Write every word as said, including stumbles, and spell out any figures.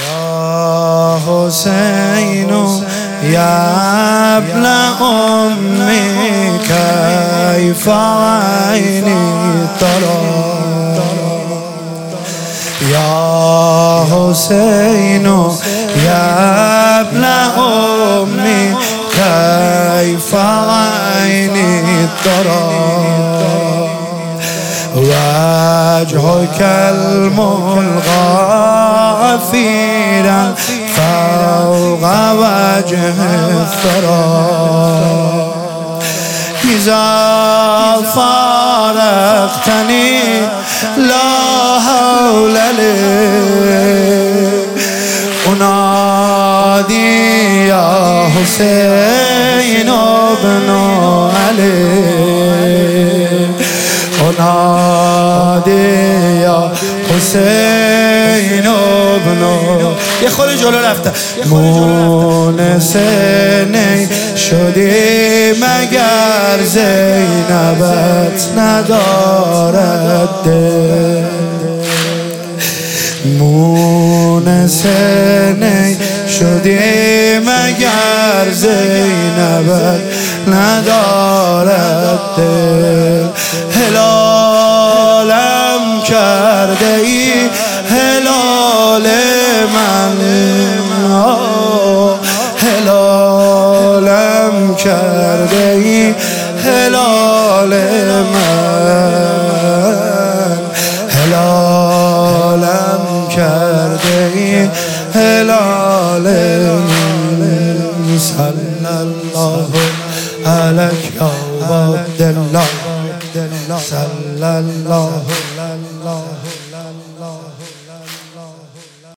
يا حسين يا ابن أمي كيف عيني ترى يا حسين يا ابن أمي كيف عيني ترى وجهك الملغى فينا فوق وجه الثرى إذا فارقتني لا حول لي أنادي يا حسين بن علي أنادي يا حسين بن یه خوری جلو رفته مونس نی شدی مگر زینبت ندارد دل مونس نی شدی مگر زینبت ندارد دل هلالم کرده ای هلال من هلالم کرده ای هلال من هلالم کرده ای هلال من صلی الله علیک یا عبدالله صلی الله